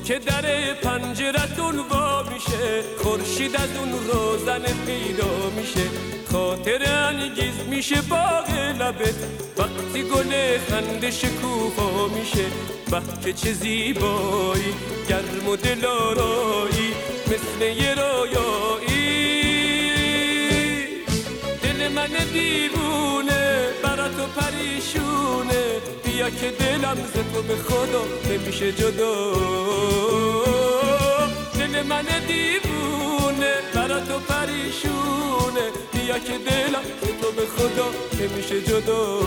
که در پنجرتون وا میشه، خورشید از اون روزن پیدا میشه، خاطر انگیز میشه باغ لبت وقتی گل خنده شکوفا میشه. به که چه زیبایی، گرم و دلارایی، مثل یه رویایی. دل من دیوونه برات و پریشونه، بیا که دلم ز تو به خدا نمیشه جدا. دل من دیوونه برات و پریشونه، بیا که دلم ز تو به خدا نمیشه جدا.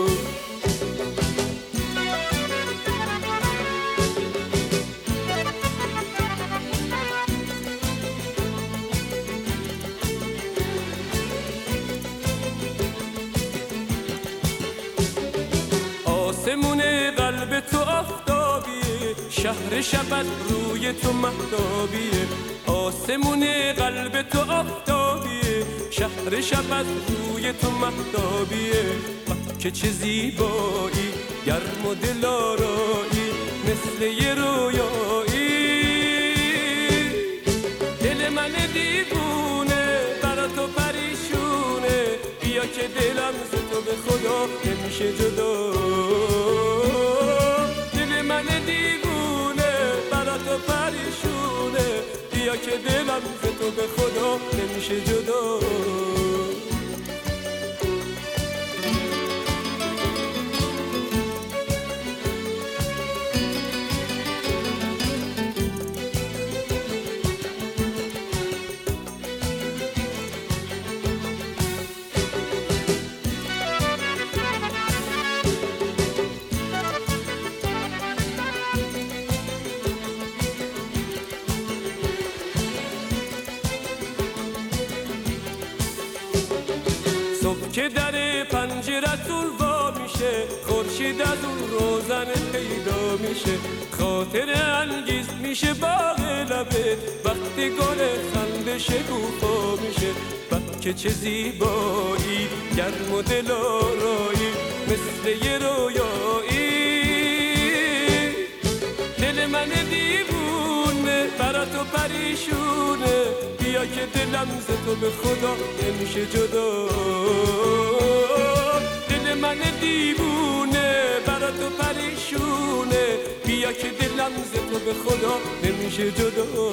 آسمون قلب تو آفتابیه، شهر شب از روی تو مهتابیه. آسمون قلب تو آفتابیه، شهر شب از روی تو مهتابیه. که چه زیبایی، گرم و دلارایی، مثل یه رویایی. دل من دیوونه برا تو پریشونه، بیا که دلم ز تو به خدا نمیشه جدا. دل من دیوونه برا تو پریشونه، بیا که دلم ز تو به خدا نمیشه جدا. صبح که در پنجرتون وا میشه، خورشید از اون روزن پیدا میشه، خاطر انگیز میشه باغ لبت وقتی گل خنده شکوفا میشه. که چه زیبایی، گرم و دلارایی، مثل یه رویایی. دل من دیوونه برا تو پریشونه، بیا که دلم ز تو به خدا نمیشه جدا. دل من دیوونه برا تو پریشونه، بیا که دلم ز تو به خدا نمیشه جدا.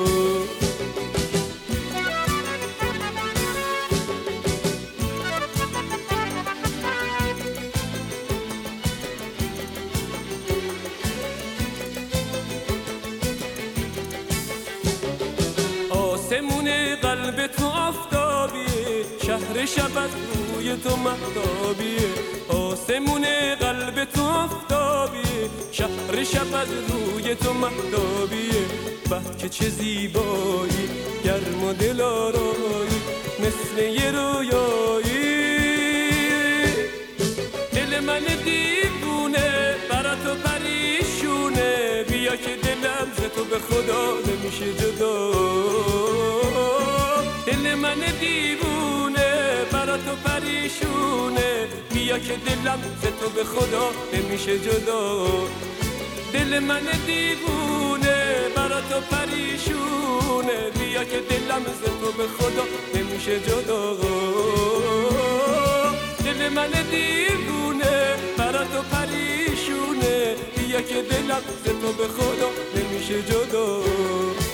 آسمون قلب تو آفتابیه، شهر شب از روی تو مهتابیه. آسمون قلب تو آفتابیه، شهر شب از روی تو مهتابیه. که چه زیبایی، گرم و دلارایی، مثل یه رویایی. دل من دیوونه برا تو پریشونه، بیا که دلم ز تو به خدا نمیشه جدا. دل من دیوونه برا تو پریشونه، بیا که دلم ز تو به خدا نمیشه جدا. دل من دیوونه برا تو پریشونه، بیا که دلم ز تو به خدا نمیشه جدا. دل من دیوونه برا تو پریشونه، بیا که دلم ز تو به خدا نمیشه جدا.